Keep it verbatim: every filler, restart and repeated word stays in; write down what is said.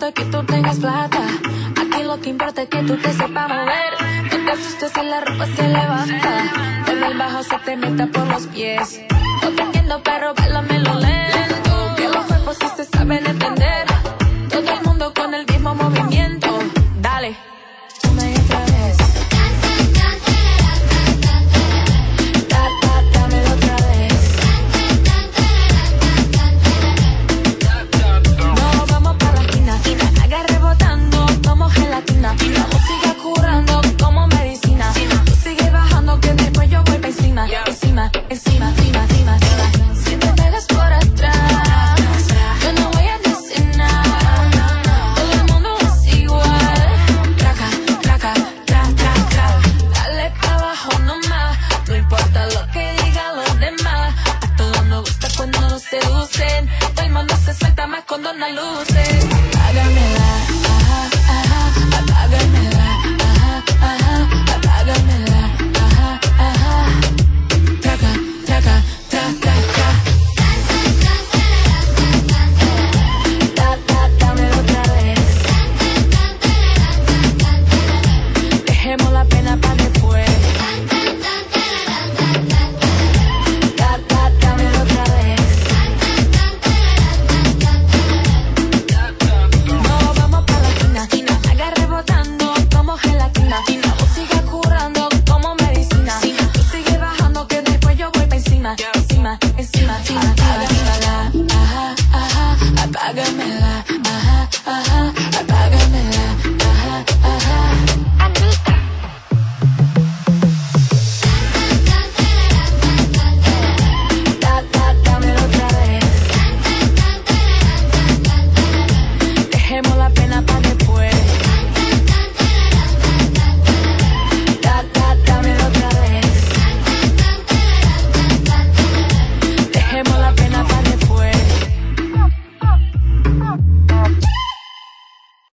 importa que tú tengas plata. Aquí lo que importa es que tú te sepas mover. No te asustes si la ropa se levanta. Cuando el bajo se te meta por los pies. No te entiendo, pero báilamelo lento. Que los cuerpos sí se saben entender. Todo el mundo con el mismo movimiento. Dale, una y otra vez. Da, da, dámelo otra vez. No, vamos pa' la esquina. Haga rebotando como gelatina. La música curando como medicina. Tú sigue bajando que después yo voy pa' encima. Encima, encima, encima, encima, encima. Si te pegas por atrás, yo no voy a decir nada. Todo el mundo es igual. Traca, traca, tra, tra, tra. Dale pa' abajo nomás. No importa lo que digan los demás. A todos nos gusta cuando nos seducen. Todo el mundo se suelta más cuando no luces. Apágamela, ajá, ajá. Apágamela, ajá, ajá. Apágamela, ajá, ajá. Traca, traca, tra, tra, tra. Da, da, dámelo otra vez. Dejemos la pena pa' después. Da, da, dámelo otra vez. No, vamos pa' la esquina. Haga rebotando como gelatina. La música curando como medicina. Tú sigue bajando que después yo voy pa' encima. Encima, encima, encima, encima. Apágamela, ajá, ajá. Apágamela.